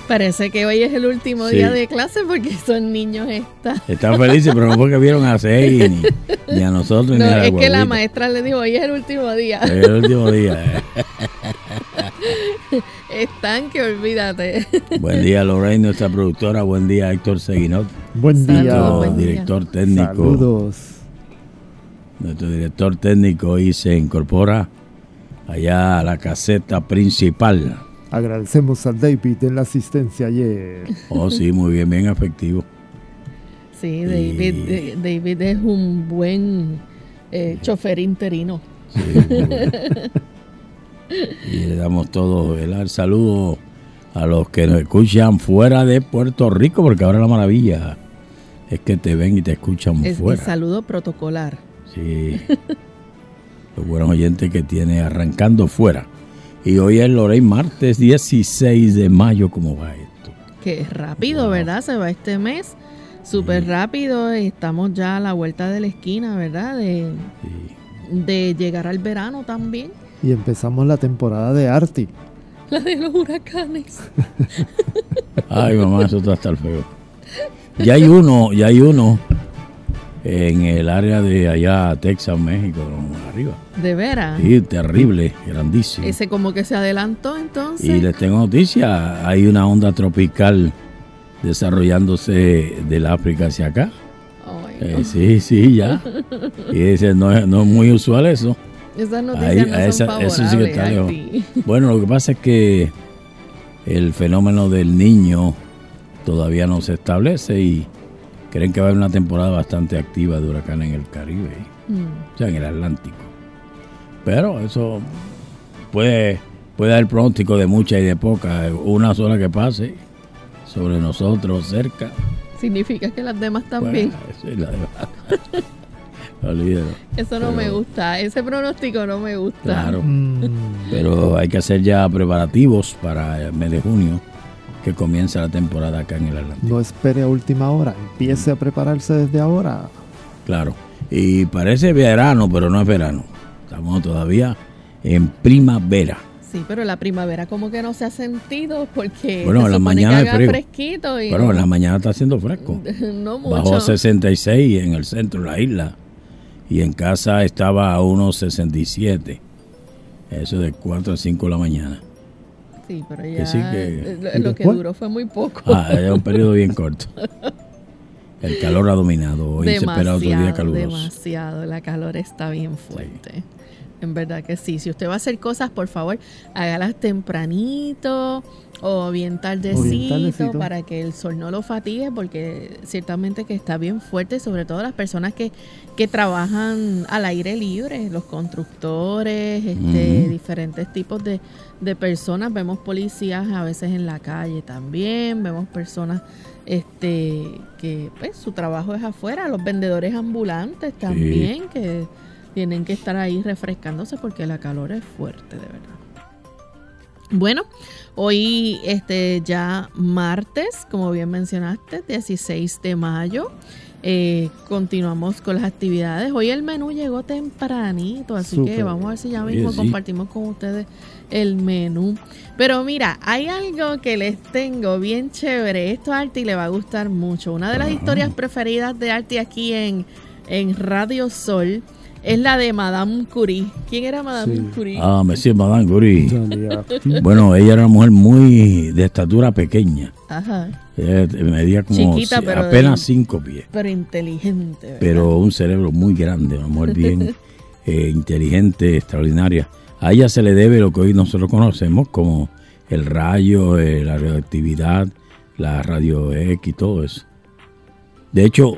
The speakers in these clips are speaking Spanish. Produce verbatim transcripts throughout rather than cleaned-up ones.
Parece que hoy es el último Sí. día de clase porque esos niños están... Están felices, pero no porque vieron a seis, ni, ni a nosotros, No, ni a la es que la guaguita. maestra le dijo, hoy es el último día. Es el último día. Están que olvídate. Buen día, Lorraine, nuestra productora. Buen día, Héctor Seguinot. Buen Saludos, día. Nuestro buen día. director técnico. Saludos. Nuestro director técnico hoy se incorpora allá a la caseta principal. Agradecemos a David en la asistencia ayer. Oh, sí, muy bien, bien efectivo. Sí, David, Y- eh, David es un buen eh, chofer interino. Sí, muy bien. Y le damos todo el saludo a los que nos escuchan fuera de Puerto Rico, porque ahora la maravilla es que te ven y te escuchan Es mi fuera. saludo protocolar. Sí. Los buenos oyentes que tiene arrancando fuera. Y hoy es Lorraine, martes dieciséis de mayo. ¿Cómo va esto? Que es rápido, Wow. ¿verdad? Se va este mes súper Sí. rápido. Estamos ya a la vuelta de la esquina, ¿verdad? De, Sí. de llegar al verano también. Y empezamos la temporada de Arti. La de los huracanes. Ay, mamá, eso está hasta el feo. Ya hay uno, ya hay uno en el área de allá, Texas, México, arriba. De veras. Sí, terrible, grandísimo. Ese como que se adelantó entonces. Y les tengo noticia, hay una onda tropical desarrollándose del África hacia acá. Ay, Eh, no. sí, sí, ya. Y dice, no, es- no es muy usual eso. Esas noticias Ahí- no a esa- son eso favorables. sí que está a lejos. ti. Bueno, lo que pasa es que el fenómeno del niño todavía no se establece y creen que va a haber una temporada bastante activa de huracanes en el Caribe, Mm. o sea, en el Atlántico. Pero eso puede, puede dar pronóstico de mucha y de poca. Una sola que pase sobre nosotros cerca. Significa que las demás también. Pues, eso es la de- Olvídalo. Eso no pero- me gusta. Ese pronóstico no me gusta. Claro. Mm, Pero hay que hacer ya preparativos para el mes de junio, que comienza la temporada acá en el Atlántico. no espere a última hora. Empiece a prepararse desde ahora. Claro. Y parece verano, pero no es verano. Estamos todavía en primavera. Sí, pero la primavera como que no se ha sentido porque Bueno, se en la supone mañana que hay haga frío. fresquito y Bueno, no, en la mañana está haciendo fresco. no mucho. Bajó a sesenta y seis en el centro de la isla. Y en casa estaba a unos sesenta y siete. Eso de cuatro a cinco de la mañana. Sí, pero Que ya sí que- eh, ¿Y lo, lo que después? duró fue muy poco. Ah, es un periodo bien corto. El calor ha dominado. Hoy se espera otro día caluroso. demasiado. La calor está bien fuerte. En verdad que sí. Si usted va a hacer cosas, por favor, hágalas tempranito o bien tardecito, tardecito. para que el sol no lo fatigue, porque ciertamente que está bien fuerte, sobre todo las personas que, que trabajan al aire libre, los constructores, este, Ujú. diferentes tipos de, de personas. Vemos policías a veces en la calle también, vemos personas este que pues su trabajo es afuera, los vendedores ambulantes también, que tienen que estar ahí refrescándose porque la calor es fuerte, de verdad. Bueno, hoy este ya martes, como bien mencionaste, dieciséis de mayo. Eh, continuamos con las actividades. Hoy el menú llegó tempranito, así Súper. que vamos a ver si ya Oye, mismo sí. compartimos con ustedes el menú. Pero mira, hay algo que les tengo bien chévere. Esto a Arti le va a gustar mucho. Una de las Ajá. historias preferidas de Arti aquí en, en Radio Sol es la de Madame Curie. ¿Quién era Madame Sí. Curie? Ah, me decía Madame Curie. Salía activo. Bueno, ella era una mujer muy de estatura pequeña. Ajá. Ella medía como Chiquita, ci- pero de- apenas cinco pies. Pero inteligente, ¿verdad? Pero un cerebro muy grande, una mujer bien eh, inteligente, extraordinaria. A ella se le debe lo que hoy nosotros conocemos como el rayo, eh, la radioactividad, la radio X y todo eso. De hecho,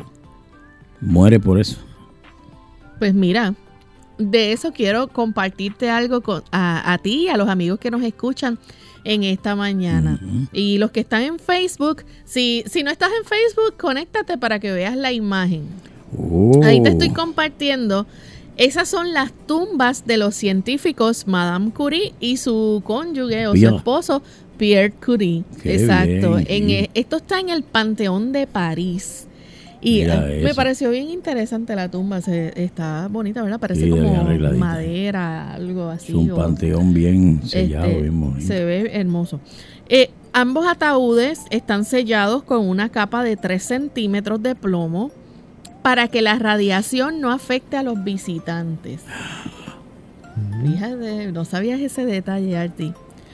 muere por eso. Pues mira, de eso quiero compartirte algo con, a, a ti y a los amigos que nos escuchan en esta mañana. Ujú. Y los que están en Facebook, si, si no estás en Facebook, conéctate para que veas la imagen. Oh. Ahí te estoy compartiendo. Esas son las tumbas de los científicos Madame Curie y su cónyuge o Mira. su esposo Pierre Curie. Qué Exacto. bien, En, sí. e- esto está en el Panteón de París. Y Mira eh, me eso. pareció bien interesante la tumba, se, está bonita, ¿verdad? Parece Sí, bien como arregladita. madera, algo así. Es un o- panteón bien sellado, este, bien bonito. se ve hermoso. Eh, ambos ataúdes están sellados con una capa de tres centímetros de plomo para que la radiación no afecte a los visitantes. Fíjate, no sabías ese detalle, Arti.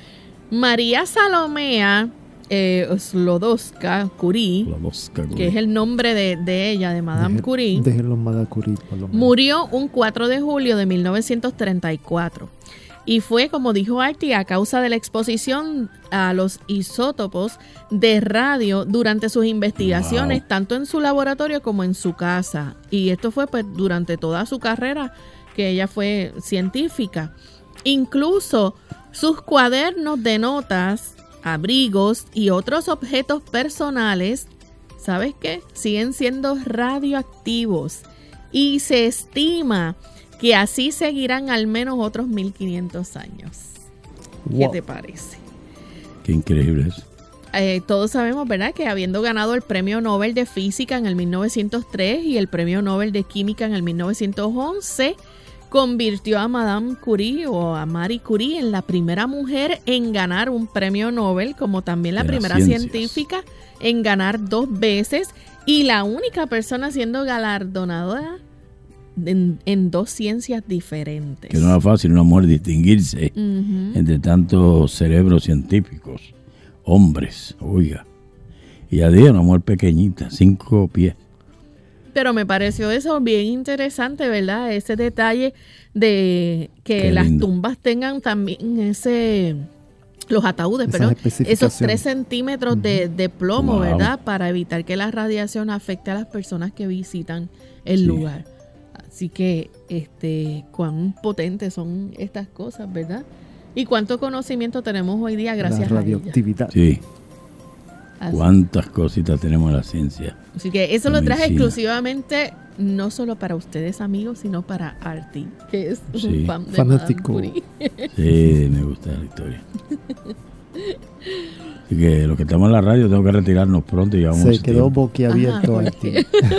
María Salomea eh, Slodowska Curie, La mosca, güey. que es el nombre de, de ella, de Madame Deje- Curie, Déjenlo Madame Curie, por lo menos. murió un cuatro de julio de mil novecientos treinta y cuatro. Y fue, como dijo Arti, a causa de la exposición a los isótopos de radio durante sus investigaciones, Wow. tanto en su laboratorio como en su casa. Y esto fue pues durante toda su carrera que ella fue científica. Incluso sus cuadernos de notas, abrigos y otros objetos personales, ¿sabes qué? Siguen siendo radioactivos. Y se estima que así seguirán al menos otros mil quinientos años. ¿Qué Wow. te parece? Qué increíble es. Eh, todos sabemos, ¿verdad?, que habiendo ganado el Premio Nobel de Física en el mil novecientos tres y el Premio Nobel de Química en el mil novecientos once, convirtió a Madame Curie o a Marie Curie en la primera mujer en ganar un premio Nobel, como también la De las primera ciencias. científica en ganar dos veces y la única persona siendo galardonada en, en dos ciencias diferentes. Que no era fácil una mujer distinguirse Ujú. entre tantos cerebros científicos, hombres, oiga. Y a día una mujer pequeñita, cinco pies. Pero me pareció eso bien interesante, ¿verdad? Ese detalle de que Qué las lindo. tumbas tengan también ese, los ataúdes, Esas perdón, especificaciones. esos tres centímetros de, de plomo, Wow. ¿verdad? Para evitar que la radiación afecte a las personas que visitan el Sí. lugar. Así que, este, cuán potentes son estas cosas, ¿verdad? Y cuánto conocimiento tenemos hoy día gracias La a ellas. radioactividad. Sí, Así, cuántas cositas tenemos en la ciencia. así que eso la lo traje medicina. exclusivamente no solo para ustedes, amigos, sino para Arti, que es Sí. un fan de Fanático. Madame Curie. Sí, me gusta la historia. Así que los que estamos en la radio tengo que retirarnos pronto y llevamos Se mucho quedó tiempo. boquiabierto Ajá, Haití.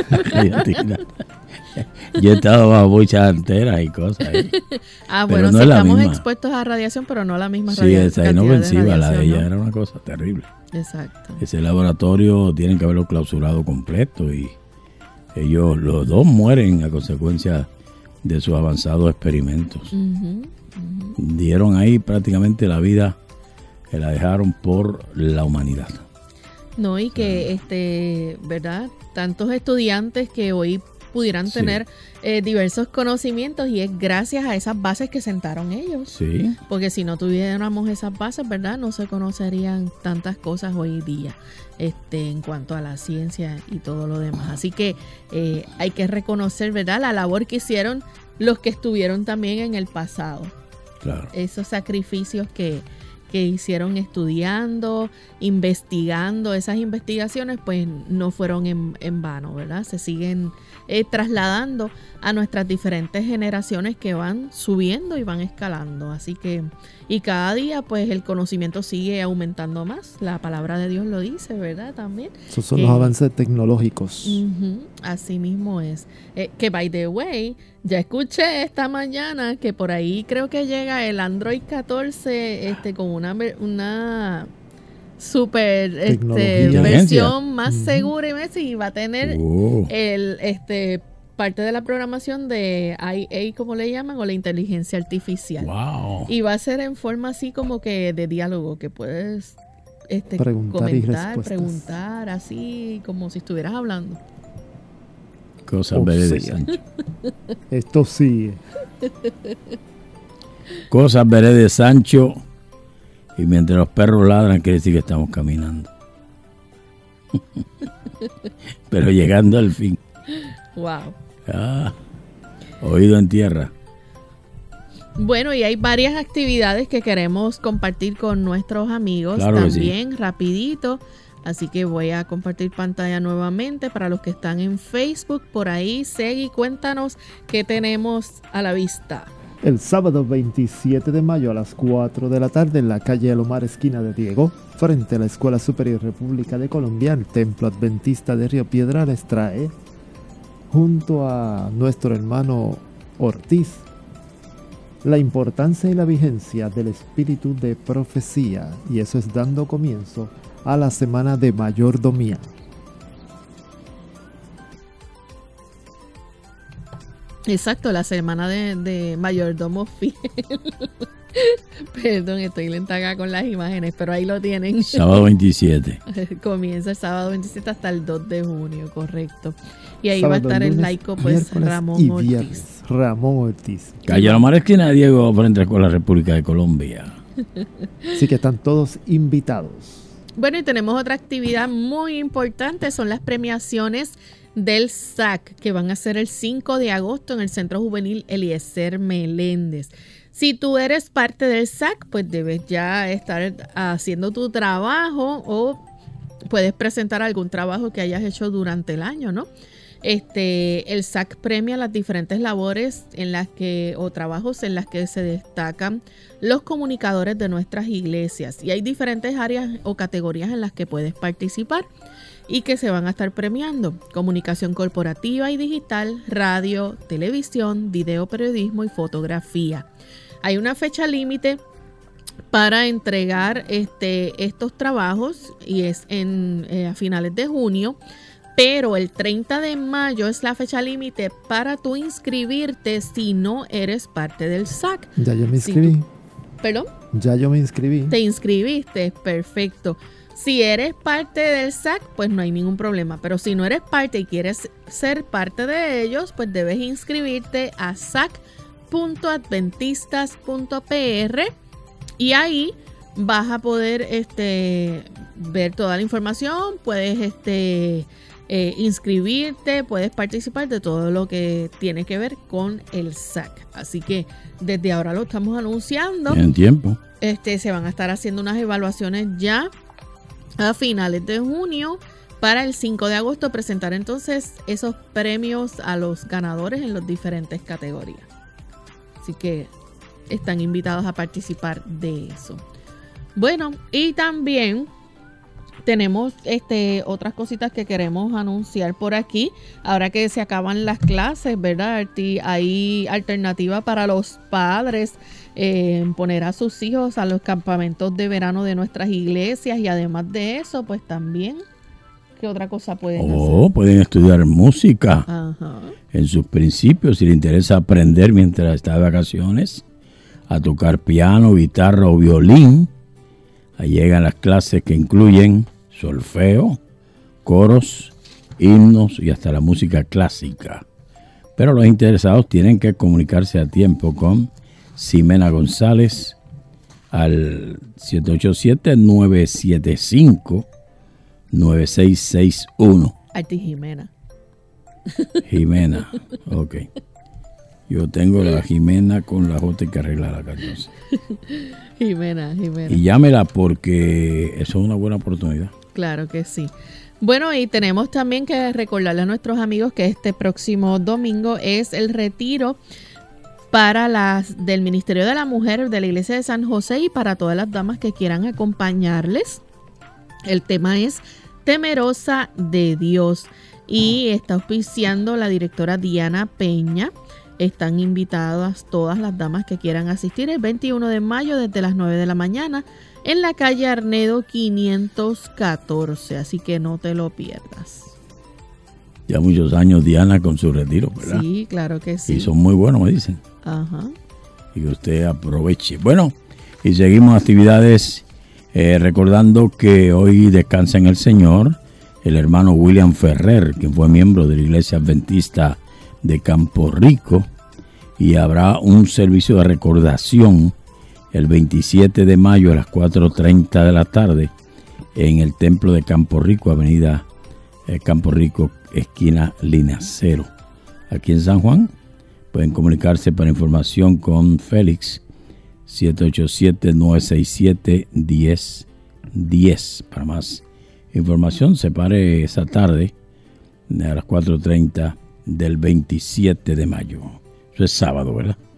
Yo he estado bajo bochas enteras y cosas. ahí. Ah, Pero bueno, no si es la estamos misma. expuestos a radiación, pero no la misma Sí, radiación. esa es inofensiva, la de ella era una cosa terrible. Exacto. Ese laboratorio tienen que haberlo clausurado completo y ellos, los dos, mueren a consecuencia de sus avanzados experimentos. Ujú, ujú. Dieron ahí prácticamente la vida, que la dejaron por la humanidad. No, y que, este, ¿verdad? Tantos estudiantes que hoy pudieran Sí. tener eh, diversos conocimientos y es gracias a esas bases que sentaron ellos. Sí, Porque si no tuviéramos esas bases, ¿verdad? No se conocerían tantas cosas hoy día este, en cuanto a la ciencia y todo lo demás. Así que eh, hay que reconocer, ¿verdad? La labor que hicieron los que estuvieron también en el pasado. claro. Esos sacrificios que, que hicieron estudiando, investigando, esas investigaciones pues no fueron en, en vano, ¿verdad? Se siguen eh, trasladando a nuestras diferentes generaciones que van subiendo y van escalando. Así que, y cada día pues el conocimiento sigue aumentando más. La palabra de Dios lo dice, ¿verdad? También. Esos son que- los avances tecnológicos. Ujú, así mismo es. Eh, que by the way, ya escuché esta mañana que por ahí creo que llega el Android catorce este, con una, ver- una super este, Tecnología. versión más Ujú. segura y más, y va a tener Oh, el este parte de la programación de I A, como le llaman, o la inteligencia artificial. wow. Y va a ser en forma así como que de diálogo, que puedes este, Preguntar y comentar, respuestas. preguntar, así como si estuvieras hablando. Cosas Oh, verdes de sí. Sancho. Esto sí. Cosas verdes de Sancho. Y mientras los perros ladran, quiere decir que estamos caminando. Pero llegando al fin. Wow. Ah, oído en tierra. Bueno, y hay varias actividades que queremos compartir con nuestros amigos Claro que sí. también, rapidito. Así que voy a compartir pantalla nuevamente para los que están en Facebook. Por ahí, Segui, cuéntanos qué tenemos a la vista. El sábado veintisiete de mayo a las cuatro de la tarde en la calle Alomar, esquina de Diego, frente a la Escuela Superior República de Colombia, el Templo Adventista de Río Piedra les trae, junto a nuestro hermano Ortiz, la importancia y la vigencia del espíritu de profecía, y eso es dando comienzo a la semana de mayordomía. Exacto, la semana de, de mayordomo fiel. Perdón, estoy lenta acá con las imágenes, pero ahí lo tienen. Sábado veintisiete. Comienza el sábado veintisiete hasta el dos de junio, correcto. Y ahí Sábado, va a estar lunes, el laico, pues, Ramón y Ortiz. viernes, Ramón Ortiz. Calle Alomar, esquina de Diego, frente a la Escuela República de Colombia. Así que están todos invitados. Bueno, y tenemos otra actividad muy importante, son las premiaciones del S A C, que van a ser el cinco de agosto en el Centro Juvenil Eliezer Meléndez. Si tú eres parte del S A C, pues debes ya estar haciendo tu trabajo o puedes presentar algún trabajo que hayas hecho durante el año, ¿no? Este, el S A C premia las diferentes labores en las que o trabajos en las que se destacan los comunicadores de nuestras iglesias, y hay diferentes áreas o categorías en las que puedes participar y que se van a estar premiando: comunicación corporativa y digital, radio, televisión, video, periodismo y fotografía. Hay una fecha límite para entregar este, estos trabajos y es en, eh, a finales de junio, pero el treinta de mayo es la fecha límite para tú inscribirte si no eres parte del S A C. Ya yo me inscribí. Si tú, ¿Perdón? Ya yo me inscribí. Te inscribiste, perfecto. Si eres parte del S A C, pues no hay ningún problema. Pero si no eres parte y quieres ser parte de ellos, pues debes inscribirte a sac punto adventistas punto p r y ahí vas a poder este, ver toda la información. Puedes este, eh, inscribirte, puedes participar de todo lo que tiene que ver con el S A C. Así que desde ahora lo estamos anunciando. En tiempo. Este, se van a estar haciendo unas evaluaciones ya a finales de junio para el cinco de agosto presentar entonces esos premios a los ganadores en las diferentes categorías. Así que están invitados a participar de eso. Bueno, y también tenemos este, otras cositas que queremos anunciar por aquí. Ahora que se acaban las clases, ¿verdad, Arti? Hay alternativa para los padres eh, en poner a sus hijos a los campamentos de verano de nuestras iglesias, y además de eso, pues también, ¿qué otra cosa pueden oh, hacer? Pueden estudiar música. Ajá. En sus principios, si les interesa aprender mientras está de vacaciones a tocar piano, guitarra o violín. Ahí llegan las clases que incluyen solfeo, coros, himnos y hasta la música clásica. Pero los interesados tienen que comunicarse a tiempo con Ximena González al siete ocho siete, nueve siete cinco, nueve seis seis uno. Arti Jimena. Jimena, ok. Yo tengo la Jimena con la J que arregla la catorce. Jimena, Jimena. Y llámela porque eso es una buena oportunidad. Claro que sí. Bueno, y tenemos también que recordarle a nuestros amigos que este próximo domingo es el retiro para las del Ministerio de la Mujer de la Iglesia de San José, y para todas las damas que quieran acompañarles. El tema es Temerosa de Dios y está auspiciando la directora Diana Peña. Están invitadas todas las damas que quieran asistir el veintiuno de mayo desde las nueve de la mañana en la calle Arnedo quinientos catorce, así que no te lo pierdas. Ya muchos años Diana con su retiro, ¿verdad? Sí, claro que sí. Y son muy buenos, me dicen. Ajá. Y que usted aproveche. Bueno, y seguimos actividades eh, recordando que hoy descansa en el Señor el hermano William Ferrer, quien fue miembro de la Iglesia Adventista de Campo Rico, y habrá un servicio de recordación el veintisiete de mayo a las cuatro treinta de la tarde en el Templo de Campo Rico, avenida eh, Campo Rico, esquina Linacero, aquí en San Juan. Pueden comunicarse para información con Félix, siete ocho siete, nueve seis siete, uno cero uno cero. Para más información, se pare esa tarde a las cuatro treinta del veintisiete de mayo. Eso es sábado, ¿verdad?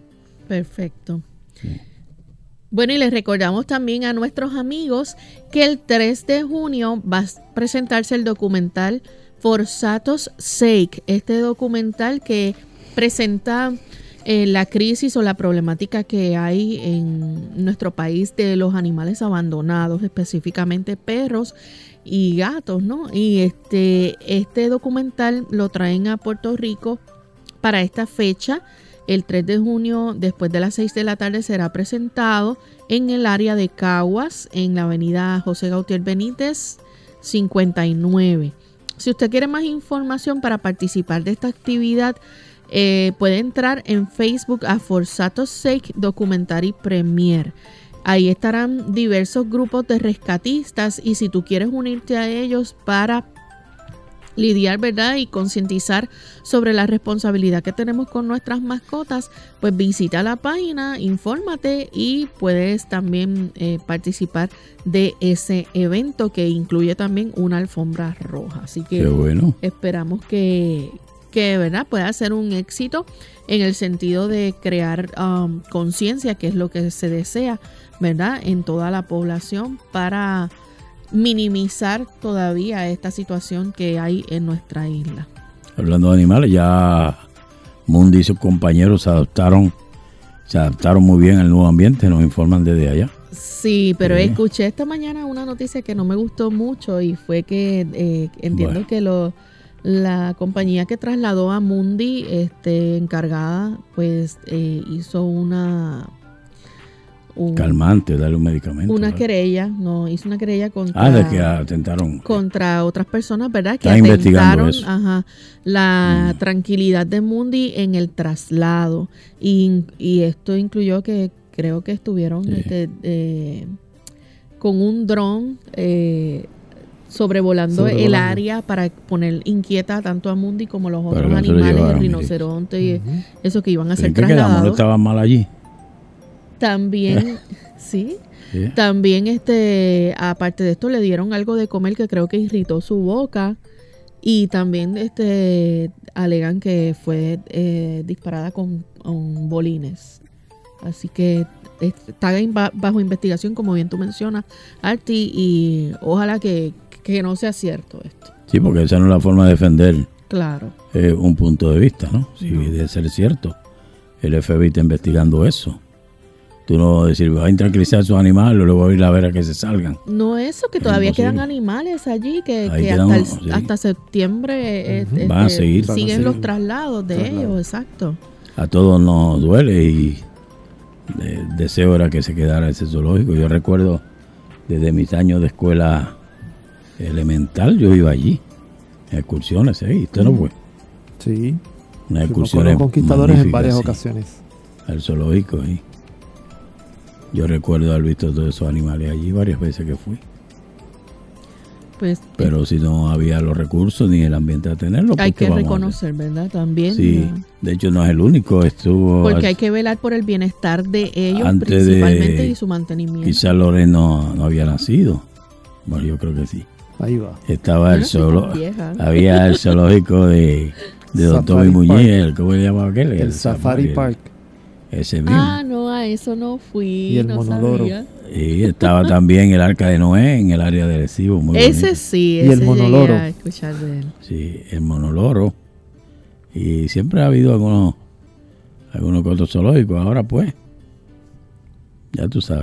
Perfecto. Sí. Bueno, y les recordamos también a nuestros amigos que el tres de junio va a presentarse el documental For Sato's Sake, este documental que presenta eh, la crisis o la problemática que hay en nuestro país de los animales abandonados, específicamente perros y gatos, ¿no? Y este, este documental lo traen a Puerto Rico para esta fecha. El tres de junio, después de las seis de la tarde, será presentado en el área de Caguas, en la avenida José Gautier Benítez, cincuenta y nueve. Si usted quiere más información para participar de esta actividad, eh, puede entrar en Facebook a For Sato's Sake Documentary Premier. Ahí estarán diversos grupos de rescatistas y si tú quieres unirte a ellos para lidiar, ¿verdad? Y concientizar sobre la responsabilidad que tenemos con nuestras mascotas, pues visita la página, infórmate y puedes también eh, participar de ese evento que incluye también una alfombra roja. Así que Qué bueno. esperamos que, que ¿verdad? Pueda ser un éxito en el sentido de crear um, conciencia, que es lo que se desea, ¿verdad? En toda la población para minimizar todavía esta situación que hay en nuestra isla. Hablando de animales, ya Mundi y sus compañeros se adaptaron, se adaptaron muy bien al nuevo ambiente, nos informan desde allá. Sí, pero Sí. escuché esta mañana una noticia que no me gustó mucho y fue que eh, entiendo Bueno. que lo, la compañía que trasladó a Mundi, este, encargada, pues eh, hizo una un- Calmante, darle un medicamento. una ¿verdad? querella, no, hizo una querella contra Ah, de que atentaron. contra otras personas, ¿verdad? Que Están investigando atentaron, eso. ajá, la Mm. tranquilidad de Mundi en el traslado. Y, y esto incluyó que creo que estuvieron Sí. este, eh, con un dron eh, sobrevolando, Sobrevolando. el área para poner inquieta tanto a Mundi como los Para otros que no se lo animales, el llevaran, mire. rinoceronte y Ujú. eso que iban a ser ¿En qué quedamos? ¿No trasladados. estaban mal allí? También, sí. Sí. También, este, aparte de esto, le dieron algo de comer que creo que irritó su boca. Y también, este, alegan que fue eh, disparada con, con bolines. Así que está en ba- bajo investigación, como bien tú mencionas, Arti, y ojalá que, que no sea cierto esto. Sí, porque esa no es la forma de defender Claro. eh, un punto de vista, ¿no? Si No. debe ser cierto. El F B I está investigando eso. Tú no decir, va a tranquilizar a sus animales, luego va a ir a ver a que se salgan. No eso, que Es todavía imposible. quedan animales allí, que, Ahí que quedan hasta, el- unos, sí. hasta septiembre eh, Ujú. este, Van a seguir. Van a siguen seguir. los traslados de Traslados. ellos, exacto. A todos nos duele y eh, deseo era que se quedara ese zoológico. Yo recuerdo desde mis años de escuela elemental, yo iba allí, en excursiones, ¿eh? Y usted no fue. Sí. Unas Fuimos con excursiones los conquistadores en magníficas, varias sí, ocasiones. al zoológico, ¿eh? Yo recuerdo haber visto todos esos animales allí varias veces que fui. Pues Pero si no había los recursos ni el ambiente a tenerlo, hay ¿por qué que vamos a reconocer, ¿verdad? También. hacer? Sí, ¿no? de hecho no es el único, estuvo... Porque hay que velar por el bienestar de ellos Antes principalmente de- y su mantenimiento. Quizás Loren no, no había nacido. Bueno, yo creo que sí. Ahí va. Estaba el Bueno, sí, zoológico, vieja. había el zoológico de, de Don Tommy Safari Muñiz, ¿cómo se llamaba aquel? El, Safari el- Park. Ese mismo. Ah, no, a eso no fui. Y el no monoloro. sabía. Y estaba también el Arca de Noé en el área de Arecibo, muy Ese bonito. sí, Y ese el llegué monoloro. a escuchar de él. Sí, el monoloro. Y siempre ha habido algunos, algunos que otros zoológicos. Ahora pues, ya tú sabes.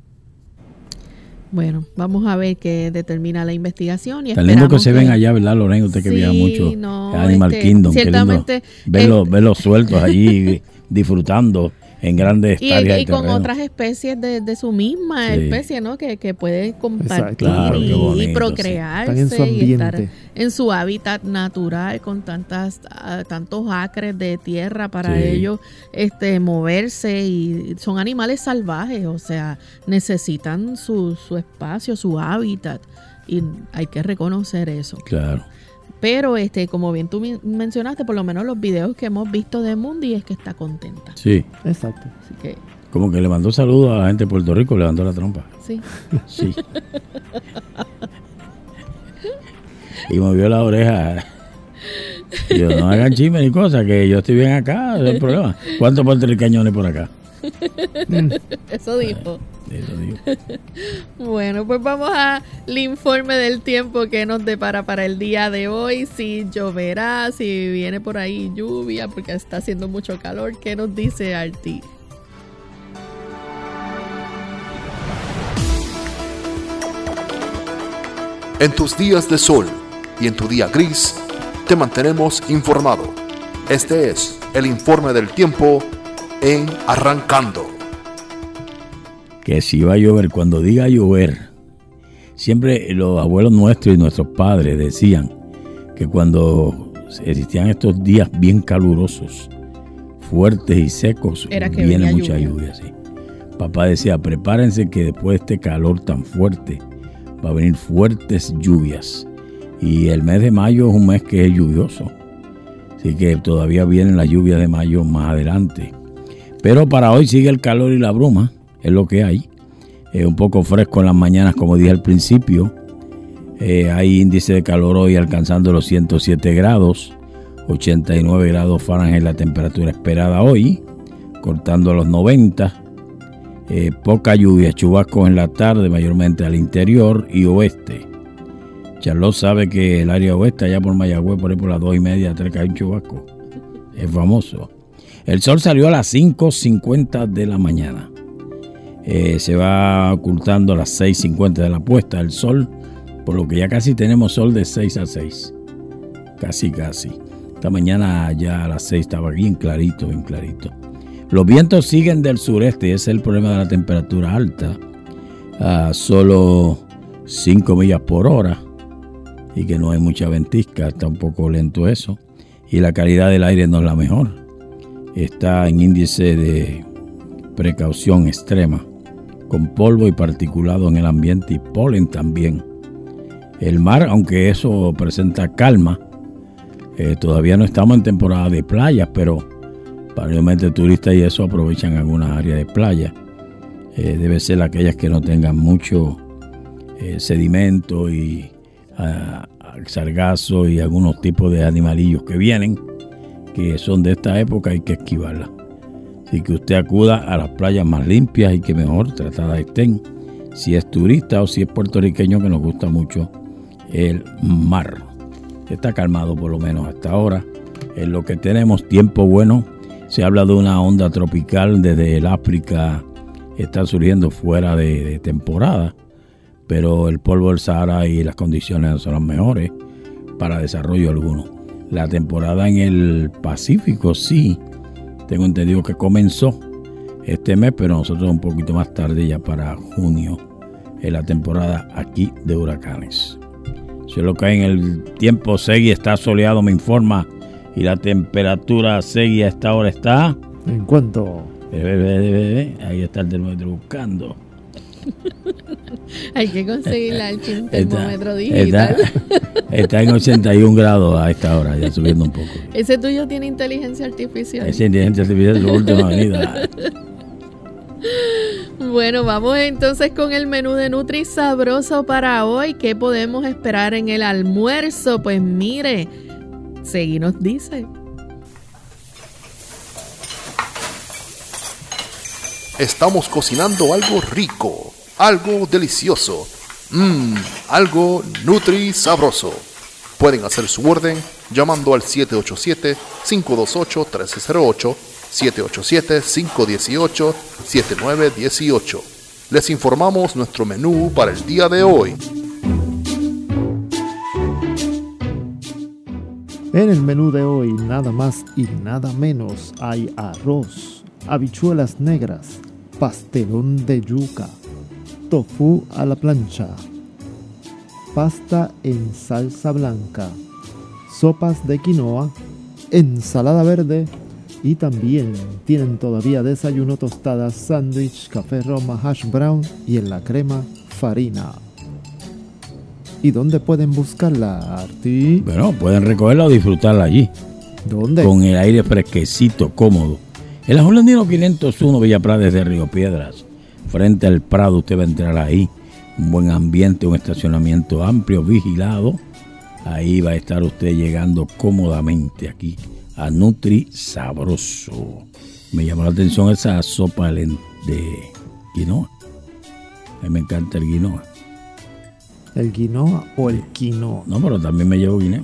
Bueno, vamos a ver qué determina la investigación y Tan lindo que esperamos se ven allá, ¿verdad, Lorena? Usted que Sí, viaja mucho no, a Animal este, Kingdom. Qué ciertamente, lindo verlos, este- verlos sueltos allí disfrutando en grandes Y, hectáreas y de con terreno. otras especies de, de su misma Sí. especie, ¿no? Que, que puede compartir Claro, y, qué bonito, y procrearse Están en su y estar ambiente. en su hábitat natural con tantas ah, tantos acres de tierra para Sí. ellos este moverse y son animales salvajes, o sea, necesitan su, su espacio, su hábitat y hay que reconocer eso. Claro. Pero este, como bien tú men- mencionaste, por lo menos los videos que hemos visto de Mundi es que está contenta. Sí. Exacto. Así que Como que le mandó saludos a la gente de Puerto Rico, le mandó la trompa. sí. Sí. Y movió la oreja. Yo, no hagan chisme ni cosas, que yo estoy bien acá, no hay problema. ¿Cuántos puertorriqueños hay por acá? Eso dijo. Eso dijo. Bueno, pues vamos al informe del tiempo que nos depara para el día de hoy. Si lloverá, si viene por ahí lluvia, porque está haciendo mucho calor. ¿Qué nos dice Arti? En tus días de sol y en tu día gris, te mantenemos informado. Este es el informe del tiempo en Arrancando. Que si va a llover, cuando diga llover, siempre los abuelos nuestros y nuestros padres decían que cuando existían estos días bien calurosos, fuertes y secos, Era que viene mucha lluvia. lluvia. Sí. Papá decía, prepárense que después de este calor tan fuerte, va a venir fuertes lluvias. Y el mes de mayo es un mes que es lluvioso. Así que todavía vienen las lluvias de mayo más adelante. Pero para hoy sigue el calor y la bruma. Es lo que hay. Es un poco fresco en las mañanas, como dije al principio. Eh, hay índice de calor hoy alcanzando los ciento siete grados. ochenta y nueve grados Fahrenheit la temperatura esperada hoy. Cortando a los noventa. Eh, poca lluvia, chubascos en la tarde, mayormente al interior y oeste. Charlotte sabe que el área oeste, allá por Mayagüez, por ahí por las dos y media, tres cae un chubasco. Es famoso. El sol salió a las cinco cincuenta de la mañana. Eh, se va ocultando a las seis cincuenta de la puesta del sol, por lo que ya casi tenemos sol de seis a seis. Casi, casi. Esta mañana ya a las seis estaba bien clarito, bien clarito. Los vientos siguen del sureste, ese es el problema de la temperatura alta, a solo cinco millas por hora, y que no hay mucha ventisca, está un poco lento eso, y la calidad del aire no es la mejor, está en índice de precaución extrema, con polvo y particulado en el ambiente y polen también. El mar, aunque eso presenta calma, eh, todavía no estamos en temporada de playas, pero mayormente turistas y eso aprovechan algunas áreas de playa. Eh, debe ser aquellas que no tengan mucho eh, sedimento y uh, sargazo y algunos tipos de animalillos que vienen, que son de esta época, hay que esquivarlas. Así que usted acuda a las playas más limpias y que mejor tratadas estén, si es turista o si es puertorriqueño que nos gusta mucho el mar. Está calmado por lo menos hasta ahora. Es lo que tenemos, tiempo bueno. Se habla de una onda tropical desde el África, está surgiendo fuera de, de temporada, pero el polvo del Sahara y las condiciones no son las mejores para desarrollo alguno. La temporada en el Pacífico sí, tengo entendido que comenzó este mes, pero nosotros un poquito más tarde, ya para junio, en la temporada aquí de huracanes. Si lo que hay en el tiempo Segui está soleado, me informa. Y la temperatura Segui a esta hora está... ¿En cuánto? Ahí está el termómetro buscando. Hay que conseguirla el termómetro está, digital. Está, está en ochenta y un grados a esta hora, ya subiendo un poco. Ese tuyo tiene inteligencia artificial. Esa inteligencia artificial es la última venida. Bueno, vamos entonces con el menú de Nutri Sabroso para hoy. ¿Qué podemos esperar en el almuerzo? Pues mire... Segui nos dice. Estamos cocinando algo rico, algo delicioso, mmm, algo nutri sabroso. Pueden hacer su orden llamando al siete ocho siete, cinco dos ocho, uno tres cero ocho, siete ocho siete, cinco uno ocho, siete nueve uno ocho. Les informamos nuestro menú para el día de hoy. En el menú de hoy, nada más y nada menos, hay arroz, habichuelas negras, pastelón de yuca, tofu a la plancha, pasta en salsa blanca, sopas de quinoa, ensalada verde y también tienen todavía desayuno, tostadas, sándwich, café Roma, hash brown y en la crema farina. ¿Y dónde pueden buscarla, Arti? Bueno, pueden recogerla o disfrutarla allí. ¿Dónde? Con el aire fresquecito, cómodo. En la Juliandino quinientos uno, Villa Prades de Río Piedras. Frente al Prado, usted va a entrar ahí. Un buen ambiente, un estacionamiento amplio, vigilado. Ahí va a estar usted llegando cómodamente aquí a Nutri Sabroso. Me llamó la atención esa sopa de quinoa. A mí me encanta el quinoa. ¿El quinoa o el quinoa? No, pero también me llevo guineo.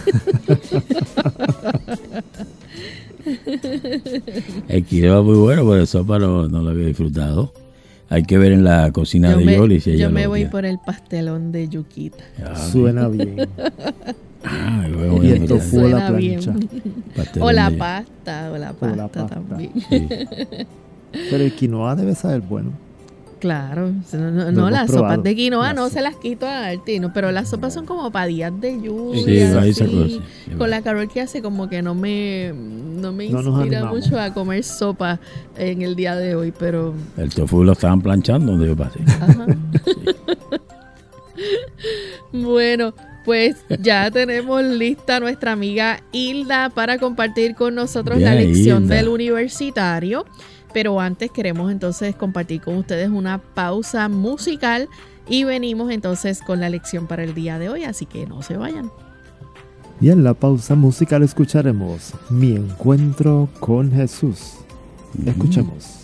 El quinoa es muy bueno, pero la sopa no, no lo había disfrutado. Hay que ver en la cocina yo de me, Yoli si ella Yo me lo voy tiene. por el pastelón de yuquita. Ah, Suena bien. Ah, bueno, Y el mira, tofu a la Suena bien. plancha. pastelón O la de- pasta, o la O pasta, la pasta. también. sí. Pero el quinoa debe saber bueno. Claro, no, no, Lo no, hemos las probado. sopas de quinoa Las no sopas. se las quito a Artino, pero las sopas son como para días de lluvia. Sí, así. ahí se conoce. Con la Carol que hace como que no me, no me No nos inspira animamos. mucho a comer sopa en el día de hoy, pero El tofu lo estaban planchando donde yo pasé. ajá. Bueno, pues ya tenemos lista nuestra amiga Hilda para compartir con nosotros la Bien, lección Hilda. del universitario. Pero antes queremos entonces compartir con ustedes una pausa musical y venimos entonces con la lección para el día de hoy, así que no se vayan. Y en la pausa musical escucharemos Mi encuentro con Jesús. Escuchemos.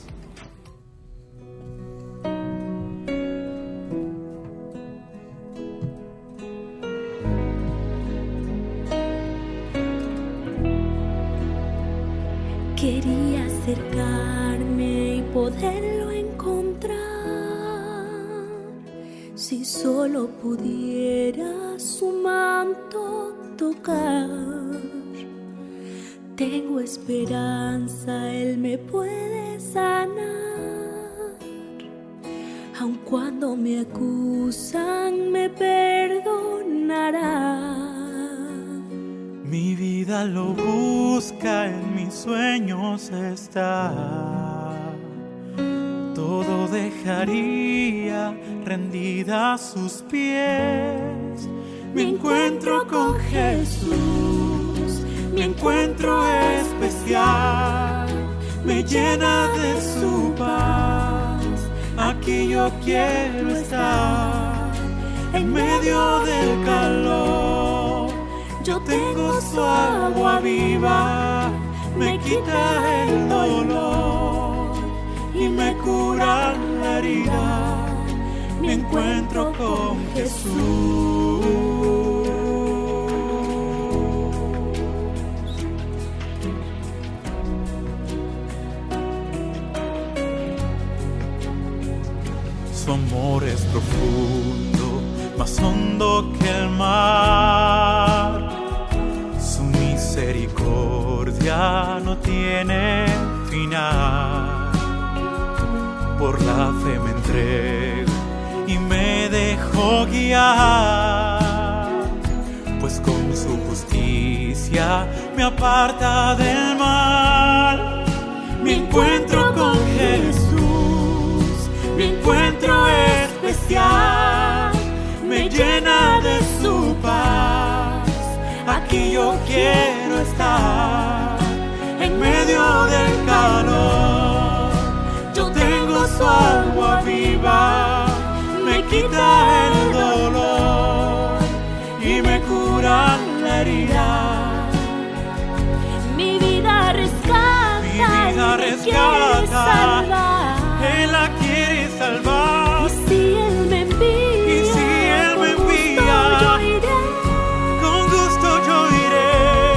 Quería acercarme y poderlo encontrar. Si solo pudiera su manto tocar. Tengo esperanza, Él me puede sanar. Aun cuando me acusan, me perdonará. Mi vida lo busca, en mis sueños está. Todo dejaría rendida a sus pies. Mi encuentro con Jesús, mi encuentro especial, me llena de su paz. Aquí yo quiero estar, en medio del calor. Yo tengo su agua viva, me quita el dolor y me cura la herida. Mi encuentro con Jesús. Su amor es profundo, más hondo que el mar. Su misericordia no tiene final. Por la fe me entrego y me dejo guiar, pues con su justicia me aparta del mal. Mi encuentro con Jesús, mi encuentro especial, me llena de su paz. Aquí yo quiero estar, en medio del calor. Yo tengo su agua viva, me quita el dolor y me cura la herida. Mi vida rescata, Mi vida y me rescata. quiere salvar. Él la quiere salvar. Y si Él me envía, Y si Él me con gusto envía, yo iré. Con gusto yo iré.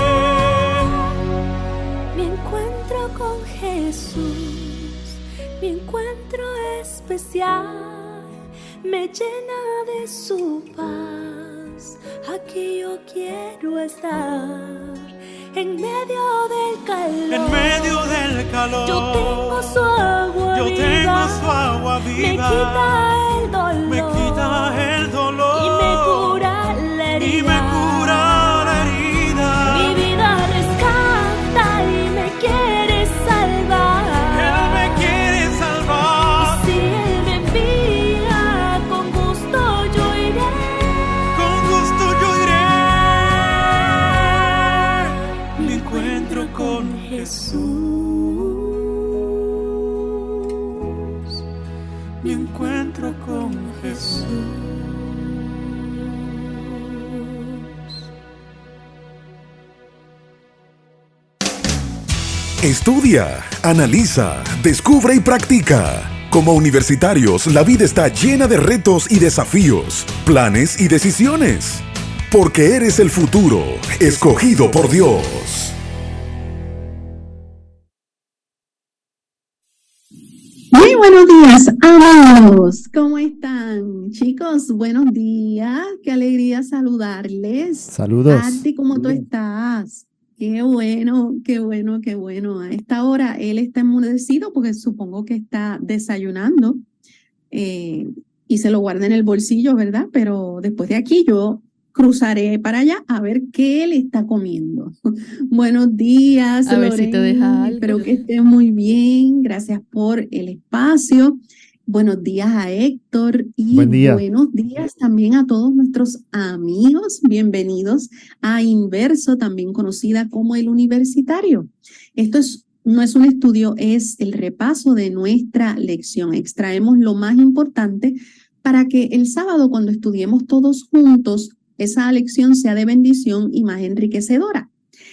Mi encuentro con Jesús, mi encuentro especial, me llena de su paz. Aquí yo quiero estar, en medio del calor. En medio del calor. Yo tengo su agua Yo viva, tengo su agua me viva. quita el dolor, Me quita el dolor. y me cura la herida. Y me cura la herida. Mi vida rescata y me quiere salvar. Él me quiere salvar. Y si Él me envía, con gusto yo iré. Con gusto yo iré. Mi encuentro con Jesús, mi encuentro con Jesús. Estudia, analiza, descubre y practica. Como universitarios, la vida está llena de retos y desafíos, planes y decisiones. Porque eres el futuro, escogido por Dios. Muy buenos días, amigos. ¿Cómo están, chicos? Buenos días. Qué alegría saludarles. Saludos. Arti, ¿cómo tú estás? Qué bueno, qué bueno, qué bueno. A esta hora él está enmudecido porque supongo que está desayunando eh, y se lo guarda en el bolsillo, ¿verdad? Pero después de aquí yo cruzaré para allá a ver qué él está comiendo. Buenos días, A ver si te deja algo. Espero que estés muy bien. Gracias por el espacio. Buenos días a Héctor y Buen día. buenos días también a todos nuestros amigos. Bienvenidos a Inverso, también conocida como El Universitario. Esto es, no es un estudio, es el repaso de nuestra lección. Extraemos lo más importante para que el sábado, cuando estudiemos todos juntos, esa lección sea de bendición y más enriquecedora.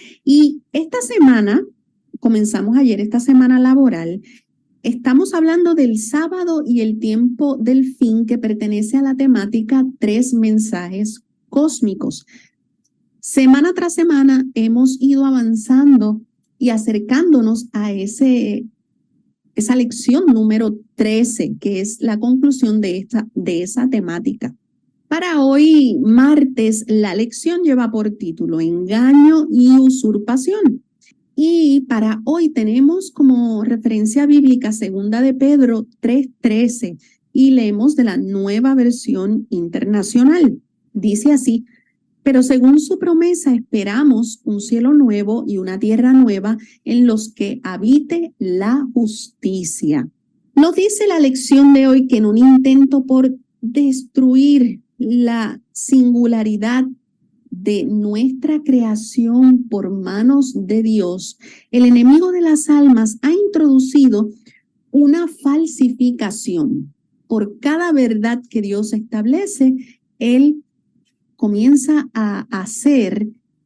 Y esta semana, comenzamos ayer, esta semana laboral, estamos hablando del sábado y el tiempo del fin, que pertenece a la temática Tres Mensajes Cósmicos. Semana tras semana hemos ido avanzando y acercándonos a ese, esa lección número trece, que es la conclusión de, esta, de esa temática. Para hoy, martes, la lección lleva por título Engaño y Usurpación. Y para hoy tenemos como referencia bíblica segunda de Pedro tres trece y leemos de la Nueva Versión Internacional. Dice así: pero según su promesa esperamos un cielo nuevo y una tierra nueva en los que habite la justicia. Nos dice la lección de hoy que en un intento por destruir la singularidad de nuestra creación por manos de Dios, el enemigo de las almas ha introducido una falsificación. Por cada verdad que Dios establece, él comienza a hacer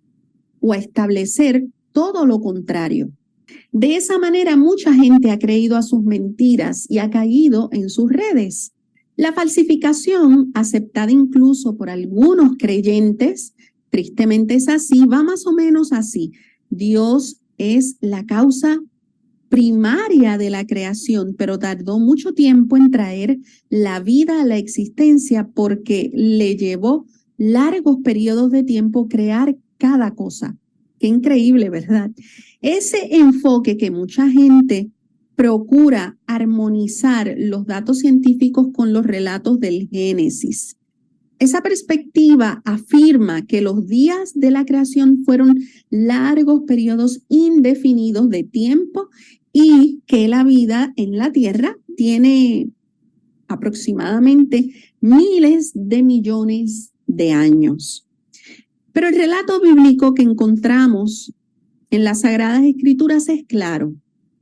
o a establecer todo lo contrario. De esa manera, mucha gente ha creído a sus mentiras y ha caído en sus redes. La falsificación, aceptada incluso por algunos creyentes, tristemente es así, va más o menos así. Dios es la causa primaria de la creación, pero tardó mucho tiempo en traer la vida a la existencia porque le llevó largos periodos de tiempo crear cada cosa. Qué increíble, ¿verdad? Ese enfoque que mucha gente procura armonizar los datos científicos con los relatos del Génesis. Esa perspectiva afirma que los días de la creación fueron largos periodos indefinidos de tiempo y que la vida en la Tierra tiene aproximadamente miles de millones de años. Pero el relato bíblico que encontramos en las Sagradas Escrituras es claro.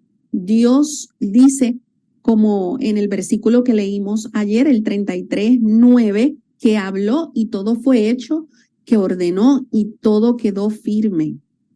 Dios dice, como en el versículo que leímos ayer, el treinta y tres, nueve, que habló y todo fue hecho, que ordenó y todo quedó firme.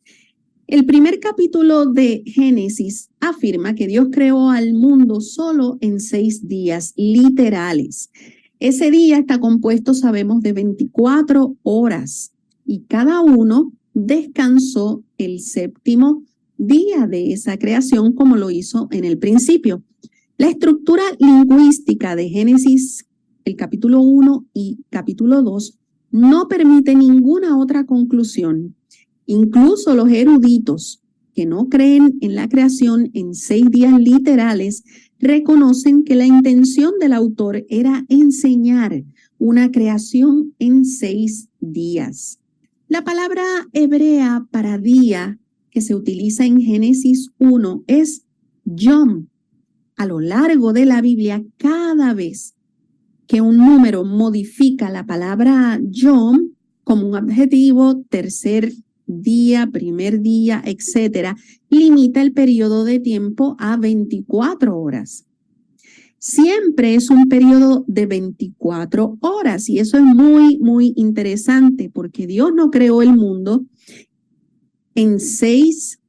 El primer capítulo de Génesis afirma que Dios creó al mundo solo en seis días literales. Ese día está compuesto, sabemos, de veinticuatro horas y cada uno descansó el séptimo día de esa creación como lo hizo en el principio. La estructura lingüística de Génesis, el capítulo uno y capítulo dos, no permite ninguna otra conclusión. Incluso los eruditos que no creen en la creación en seis días literales reconocen que la intención del autor era enseñar una creación en seis días. La palabra hebrea para día que se utiliza en Génesis uno es yom. A lo largo de la Biblia, cada vez que un número modifica la palabra yom como un adjetivo, tercer día, primer día, etcétera, limita el periodo de tiempo a veinticuatro horas. Siempre es un periodo de veinticuatro horas y eso es muy, muy interesante porque Dios no creó el mundo en seis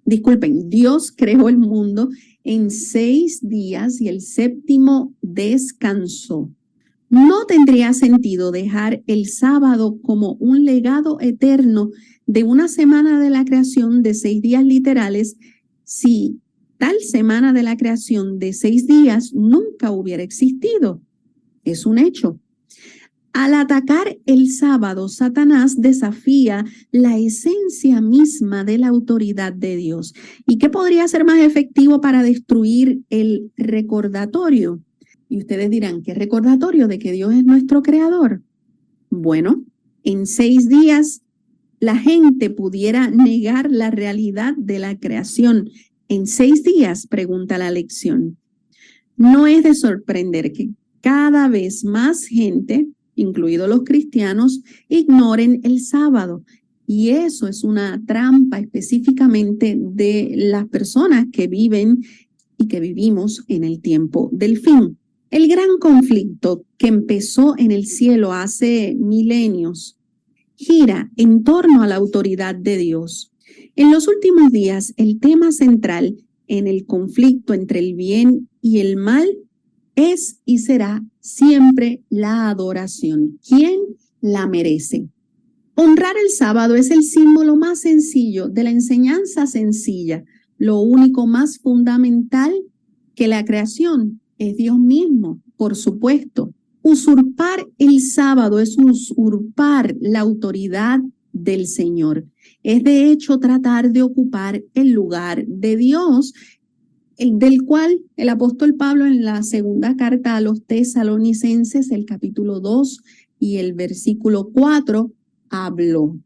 disculpen, Dios creó el mundo en seis días y el séptimo descansó. No tendría sentido dejar el sábado como un legado eterno de una semana de la creación de seis días literales si tal semana de la creación de seis días nunca hubiera existido. Es un hecho. Al atacar el sábado, Satanás desafía la esencia misma de la autoridad de Dios. ¿Y qué podría ser más efectivo para destruir el recordatorio? Y ustedes dirán, ¿qué recordatorio de que Dios es nuestro creador? Bueno, en seis días la gente pudiera negar la realidad de la creación. En seis días, pregunta la lección. No es de sorprender que cada vez más gente, incluidos los cristianos, ignoren el sábado. Y eso es una trampa específicamente de las personas que viven y que vivimos en el tiempo del fin. El gran conflicto que empezó en el cielo hace milenios gira en torno a la autoridad de Dios. En los últimos días, el tema central en el conflicto entre el bien y el mal es y será siempre la adoración. ¿Quién la merece? Honrar el sábado es el símbolo más sencillo de la enseñanza sencilla. Lo único más fundamental que la creación es Dios mismo, por supuesto. Usurpar el sábado es usurpar la autoridad del Señor. Es de hecho tratar de ocupar el lugar de Dios, del cual el apóstol Pablo en la segunda carta a los Tesalonicenses, el capítulo dos y el versículo cuatro, habló.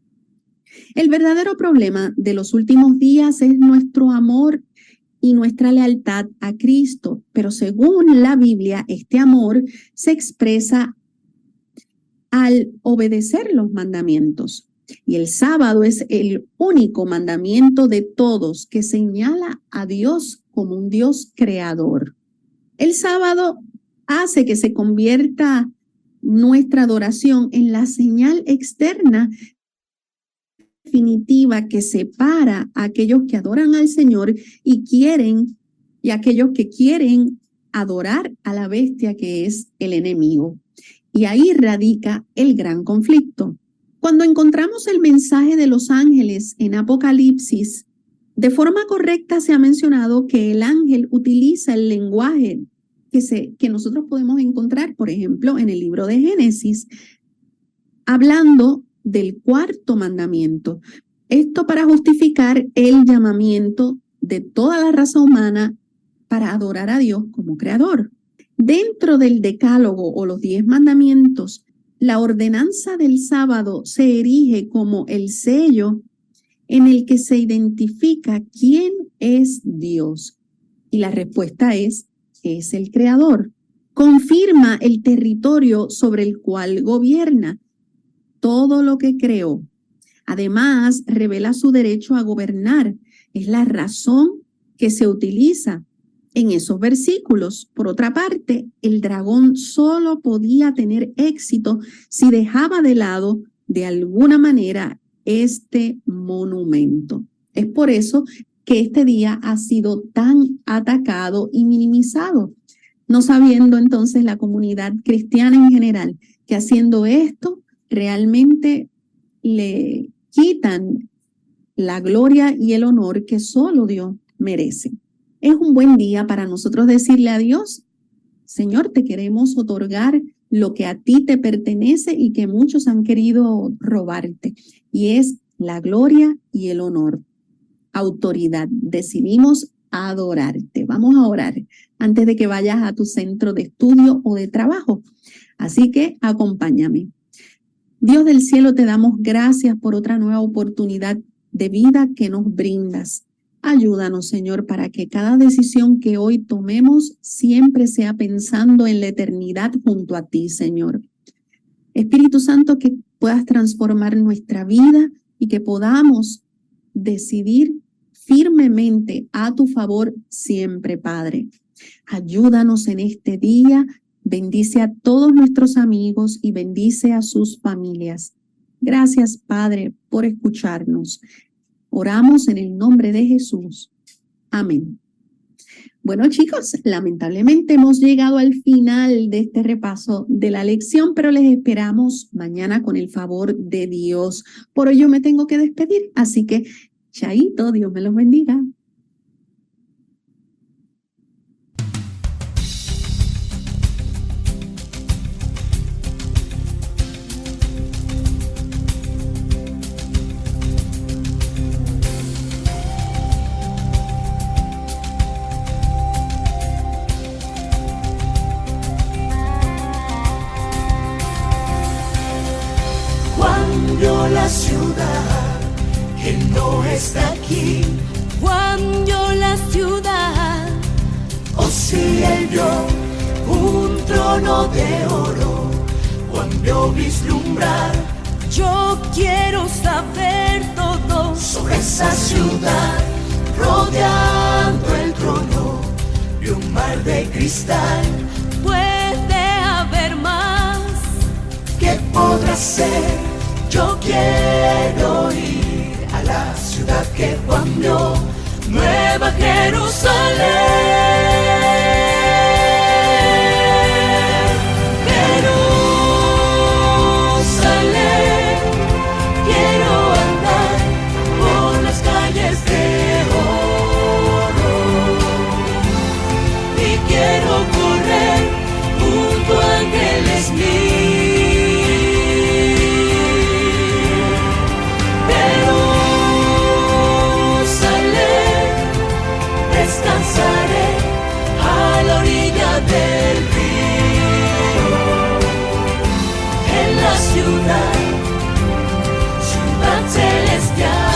El verdadero problema de los últimos días es nuestro amor y nuestra lealtad a Cristo, pero según la Biblia, este amor se expresa al obedecer los mandamientos. Y el sábado es el único mandamiento de todos que señala a Dios como un Dios creador. El sábado hace que se convierta nuestra adoración en la señal externa definitiva que separa a aquellos que adoran al Señor y quieren, y a aquellos que quieren adorar a la bestia que es el enemigo. Y ahí radica el gran conflicto. Cuando encontramos el mensaje de los ángeles en Apocalipsis, de forma correcta se ha mencionado que el ángel utiliza el lenguaje que, se, que nosotros podemos encontrar, por ejemplo, en el libro de Génesis, hablando del cuarto mandamiento. Esto para justificar el llamamiento de toda la raza humana para adorar a Dios como creador. Dentro del decálogo o los diez mandamientos, la ordenanza del sábado se erige como el sello en el que se identifica quién es Dios. Y la respuesta es, es el creador. Confirma el territorio sobre el cual gobierna todo lo que creó. Además, revela su derecho a gobernar. Es la razón que se utiliza en esos versículos. Por otra parte, el dragón solo podía tener éxito si dejaba de lado, de alguna manera, este monumento. Es por eso que este día ha sido tan atacado y minimizado, no sabiendo entonces la comunidad cristiana en general que haciendo esto realmente le quitan la gloria y el honor que solo Dios merece. Es un buen día para nosotros decirle a Dios, Señor, te queremos otorgar lo que a ti te pertenece y que muchos han querido robarte, y es la gloria y el honor. Autoridad, decidimos adorarte. Vamos a orar antes de que vayas a tu centro de estudio o de trabajo. Así que acompáñame. Dios del cielo, te damos gracias por otra nueva oportunidad de vida que nos brindas. Ayúdanos, Señor, para que cada decisión que hoy tomemos siempre sea pensando en la eternidad junto a ti, Señor. Espíritu Santo, que puedas transformar nuestra vida y que podamos decidir firmemente a tu favor siempre, Padre. Ayúdanos en este día. Bendice a todos nuestros amigos y bendice a sus familias. Gracias, Padre, por escucharnos. Oramos en el nombre de Jesús. Amén. Bueno, chicos, lamentablemente hemos llegado al final de este repaso de la lección, pero les esperamos mañana con el favor de Dios. Por hoy yo me tengo que despedir, así que, chaito, Dios me los bendiga. La ciudad que no está aquí, Juan vio la ciudad, oh sí, él vio un trono de oro, Juan vio vislumbrar. yo quiero saber todo Sobre esa ciudad, rodeando el trono, vio un mar de cristal. puede haber más. ¿Qué podrá ser? Yo quiero ir a la ciudad que Juan vio, Nueva Jerusalén. Jerusalén, quiero andar por las calles de oro y quiero correr junto a ángeles míos. Descansaré a la orilla del río, en la ciudad, ciudad celestial.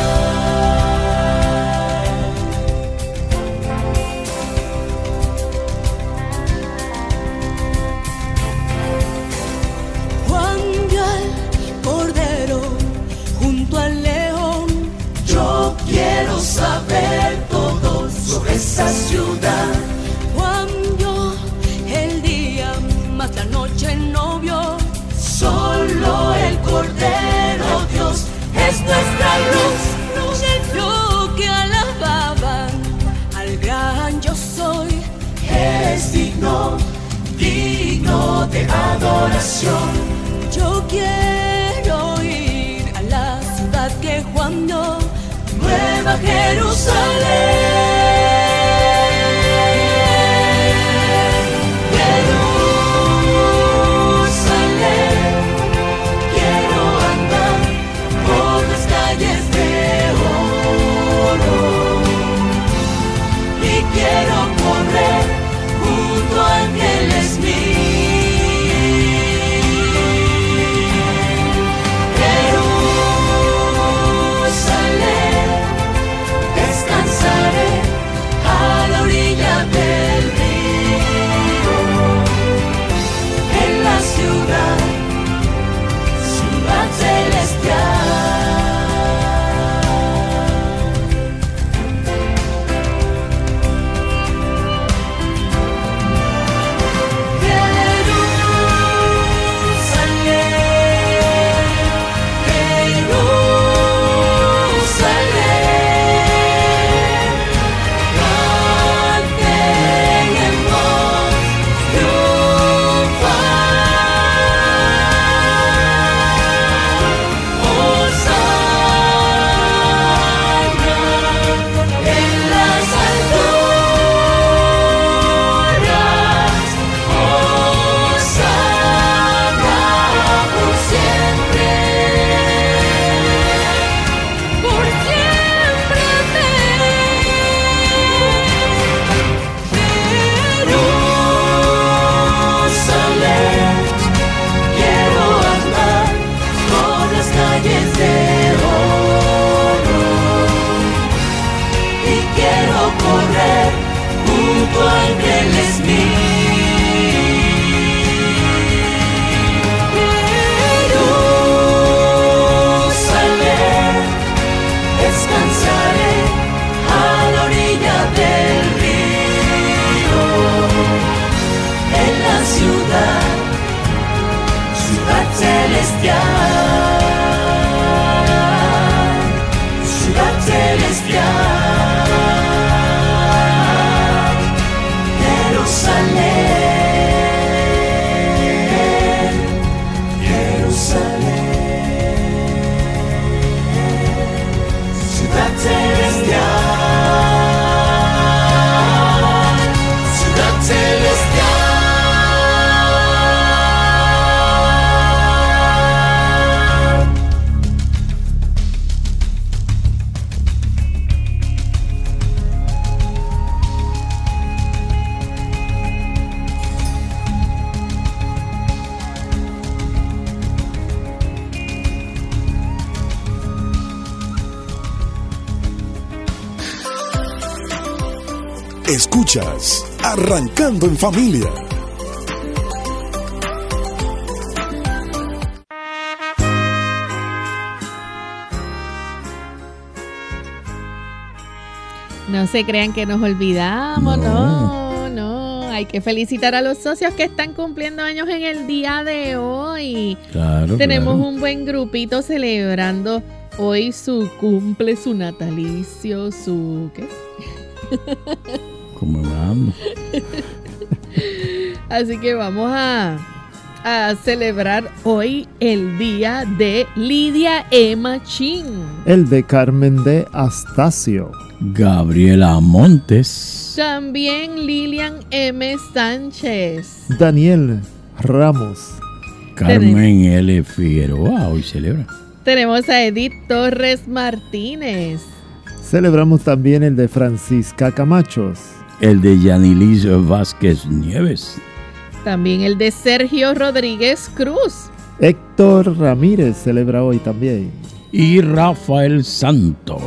Juan vio al cordero junto al león, Yo quiero saber todo sobre esa ciudad. Juan vio el día, mas la noche no vio. Solo el Cordero Dios es nuestra luz. Él vio que alababan al gran yo soy. Es digno, digno de adoración. Yo quiero ir a la ciudad que Juan vio, Nueva Jerusalén. Jerusalén, quiero andar por las calles de oro y quiero correr junto a ángeles míos. Descansaré a la orilla del río, en la ciudad, ciudad celestial. celestial, ciudad Jerusalén, Jerusalén, ciudad celestial, ciudad celestial. Escuchas Arrancando en Familia. No se crean que nos olvidamos, No. no, no. Hay que felicitar a los socios que están cumpliendo años en el día de hoy. Claro, Tenemos claro. un buen grupito celebrando hoy su cumple, su natalicio, su... ¿qué? Conmemorando. Así que vamos a, a celebrar hoy el día de Lidia Emma Chin. El de Carmen de Astacio. Gabriela Montes. También Lilian M. Sánchez. Daniel Ramos. Carmen L. Figueroa hoy celebra. Tenemos a Edith Torres Martínez. Celebramos también el de Francisca Camachos. El de Yanilis Vázquez Nieves. También el de Sergio Rodríguez Cruz. Héctor Ramírez celebra hoy también. Y Rafael Santos.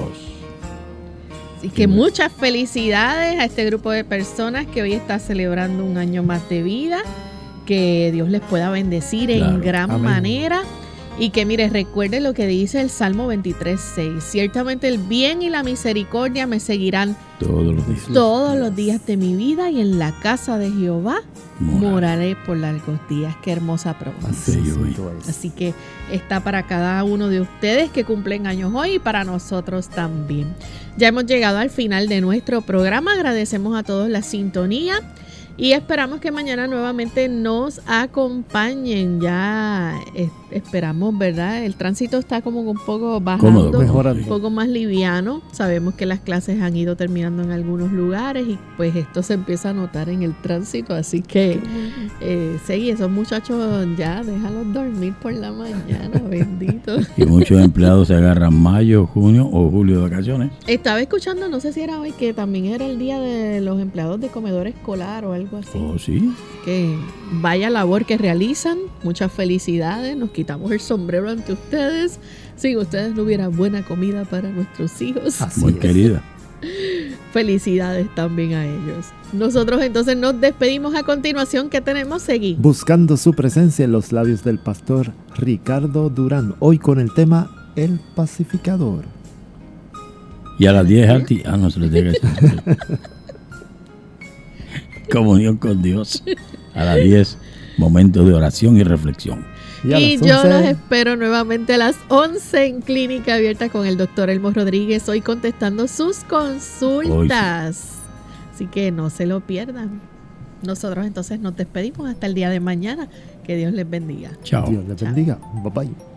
Así que muchas felicidades a este grupo de personas que hoy está celebrando un año más de vida. Que Dios les pueda bendecir Claro. en gran Amén. manera. Y que mire, recuerde lo que dice el Salmo veintitrés seis. Ciertamente el bien y la misericordia me seguirán Todos los días. todos los días de mi vida, y en la casa de Jehová Moraré. moraré por largos días. Qué hermosa promesa. Así Sí, hoy. es. Así que está para cada uno de ustedes que cumplen años hoy y para nosotros también. Ya hemos llegado al final de nuestro programa. Agradecemos a todos la sintonía y esperamos que mañana nuevamente nos acompañen. Ya eh, esperamos, ¿verdad? El tránsito está como un poco bajando, Cómodo, Mejorando. un poco más liviano. Sabemos que las clases han ido terminando en algunos lugares y pues esto se empieza a notar en el tránsito. Así que eh, sí, esos muchachos ya déjalos dormir por la mañana, bendito. Y muchos empleados se agarran mayo, junio o julio de vacaciones. Estaba escuchando, no sé si era hoy, que también era el día de los empleados de comedor escolar o algo así. Oh, sí. Que vaya labor que realizan, muchas felicidades, nos quitamos el sombrero ante ustedes. Sin ustedes no hubiera buena comida para nuestros hijos. Así Muy es. querida. Felicidades también a ellos. Nosotros entonces nos despedimos a continuación. ¿Qué tenemos? Seguir. Buscando su presencia en los labios del pastor Ricardo Durán. Hoy con el tema El Pacificador. Y a las diez alti. Ah, no se les diga eso. Comunión con Dios. A las diez, momentos de oración y reflexión. Y, a Y las yo once, los espero nuevamente a las once en Clínica Abierta con el doctor Elmo Rodríguez, hoy contestando sus consultas. Así que no se lo pierdan. Nosotros entonces nos despedimos hasta el día de mañana. Que Dios les bendiga. Chao. Dios les bendiga. Bye bye.